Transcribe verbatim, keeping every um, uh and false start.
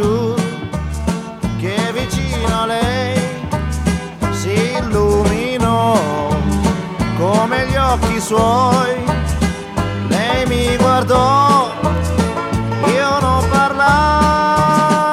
blu che vicino a lei si illuminò come gli occhi suoi. Lei mi guardò